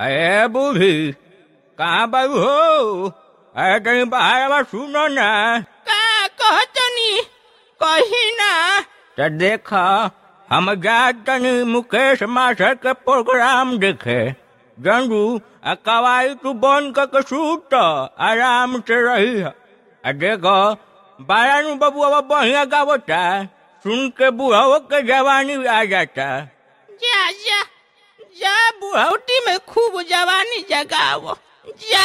अरे बूढ़ी कहाँ बाबू हो? अरे कहीं बाहर आवाज सुनो ना। का कहतनी कही ना। तो देखा हम जातनी मुकेश मास्टर के प्रोग्राम देखे। गंडू कवाई तू बंद करके सूत आराम से रही है। देखो बारानू बाबू अब बढ़िया गावता, सुन के बुढ़ाओ के जवानी आ जाता। जा जा जा बुढ़ौती में खूब जवानी जगाओ जा।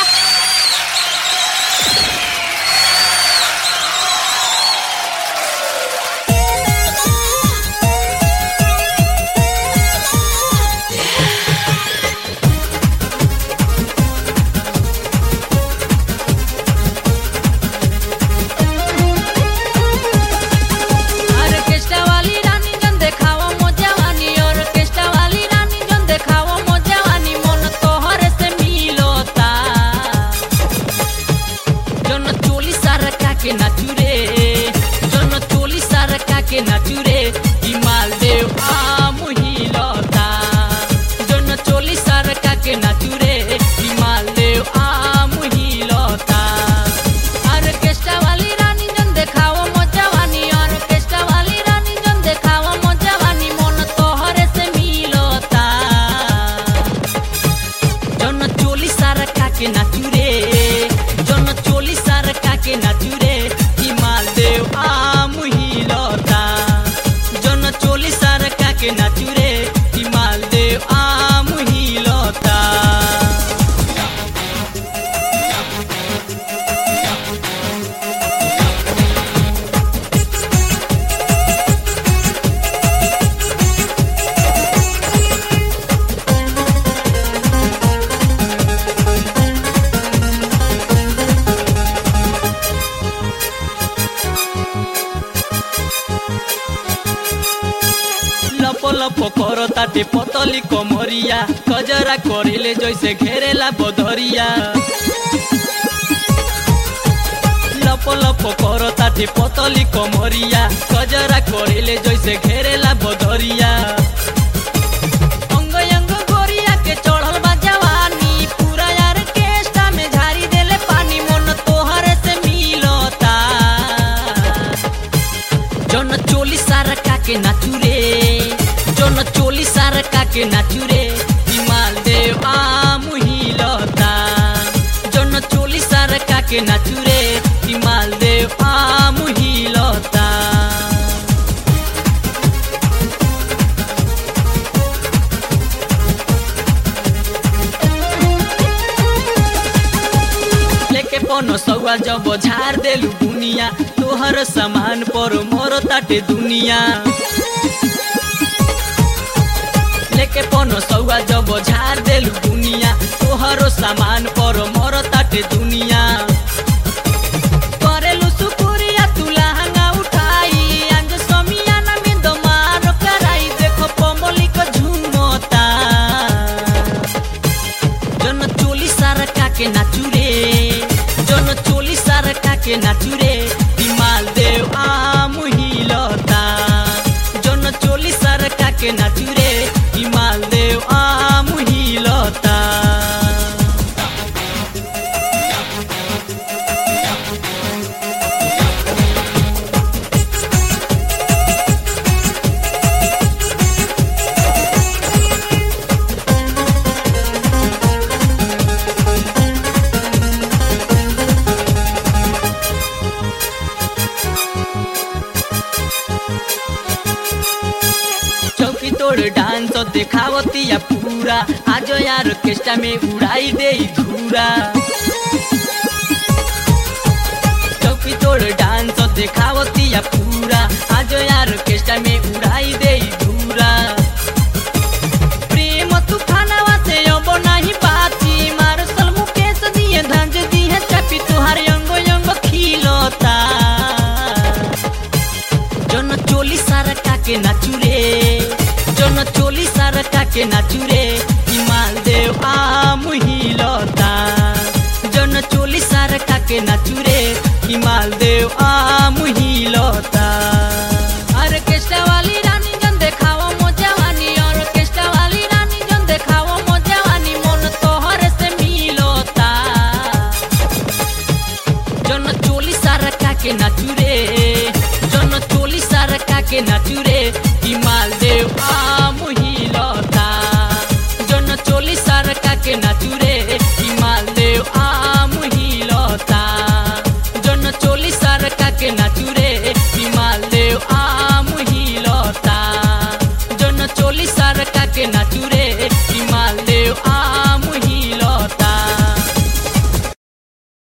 ताटे पतली कमरिया कजरा करेले जैसे घेरेला बदरिया। लप लप करो ताटे पतली कमरिया कजरा करेले जैसे घेरेला बदरिया। अंग अंग गोरिया के चढ़ल बा जवानी, पूरा यार केस्टा में झारी देले पानी, मन तोहरे से मिलता। जन चोली सारका के नाचू रे, जन चोली सारका के नाचू रे, हिमाल देव मुहिलता। जन चोली सारका के नाचू रे, हिमाल देव मुहिलता। लेके पनो सौआ जब झाड़ देलू दुनिया, तोहर सामान पर मोर ताटे दुनिया। लेके पनो सौआ जब झाड़ देलू दुनिया, तोहरो सामान पर मोर ताटे दुनिया। करेलू सुकुरिया तू लहंगा उठाई, अंज समियाना में दमार कराई, देखो पमोली को झूमता। जन चोली सारका के नाचू रे, जन चोली सारका के नाचू रे, हिमाल देव मुहिलता। जन चोली सारका के नाचू रे, हिमाल देव मुहिलता। चौकी तोड़ डांस देखावतिया पूरा, आज यार ऑर्केस्ट्रा में उड़ाई दे धूरा। चौकी तोड़ डांस देखावतिया पूरा, आज यार ऑर्केस्ट्रा में उड़ाई दे धूरा। प्रेम तूफानवा से अब नहीं बाची, मार्शल मुकेश दिए धंज दिए चापी, तुहार अंग अंग खिलता। जन चोली सारका के नाचू रे, जन चोली सारका के नाचू रे, हिमाल देव मुहिलता। जन चोली सारका के नाचू रे, हिमाल देव मुहिलता। ऑर्केस्ट्रा वाली रानी जन देखाओ मो जवानी, ऑर्केस्ट्रा वाली रानी जन देखाओ मो जवानी, मन तो के नाचू